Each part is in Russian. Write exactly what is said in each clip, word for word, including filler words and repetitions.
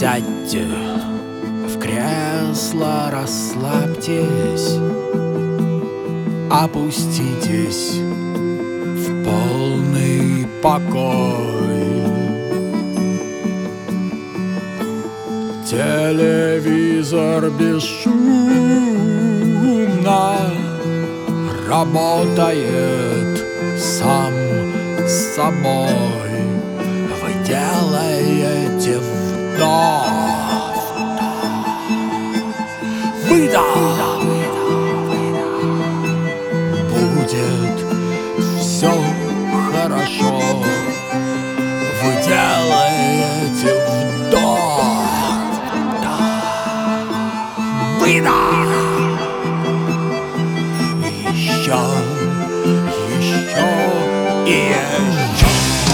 Сядьте в кресло, расслабьтесь, опуститесь в полный покой. Телевизор бесшумно работает сам с собой. Вы делаете вдох, выдох. Будет все хорошо. Вы делаете вдох, выдох. Еще, еще и еще.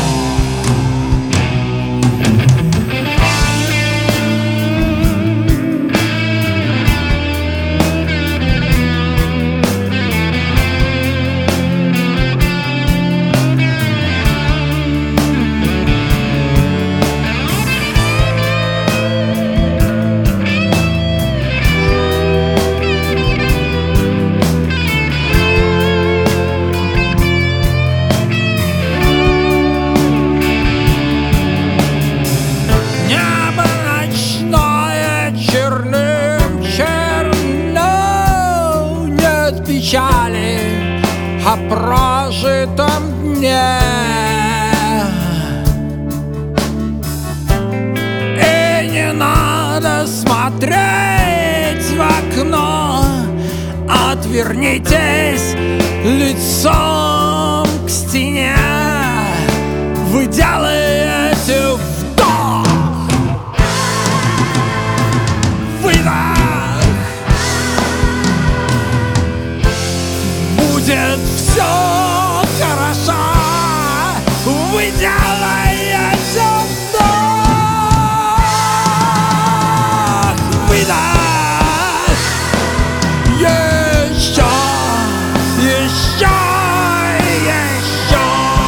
Печали о прожитом дне, и не надо смотреть в окно. Отвернитесь лицом к стене. Вы делаете вдох, выдох. Будет все хорошо. Вы делаете вдох, выдох. Еще, еще, еще.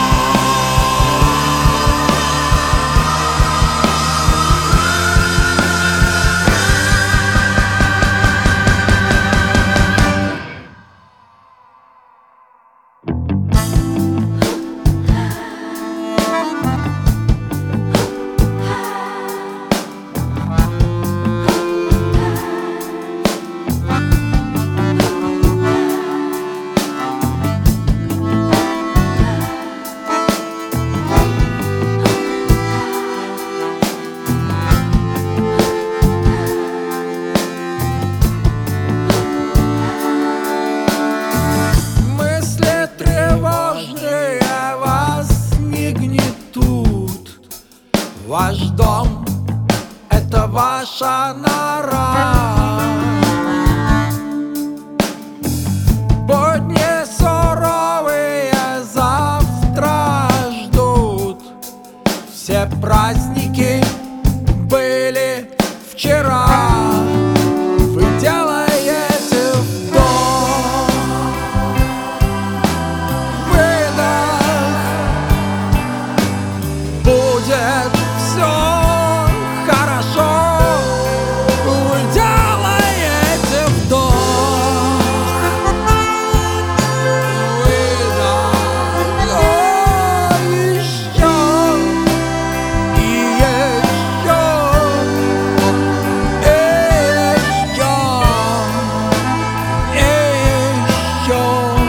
Ваш дом — это ваша нора. Будни суровые завтра ждут. Все праздники были вчера. Вы делаете вдох, выдох. Будет все хорошо. Вы делаете вдох, выдох. Еще и еще, и еще, и еще,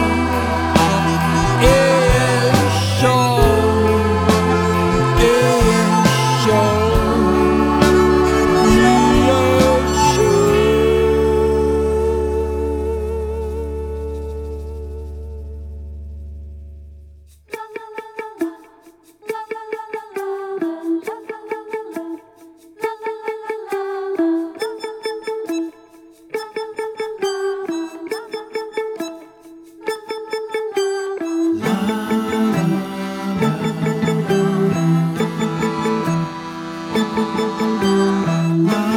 и еще. La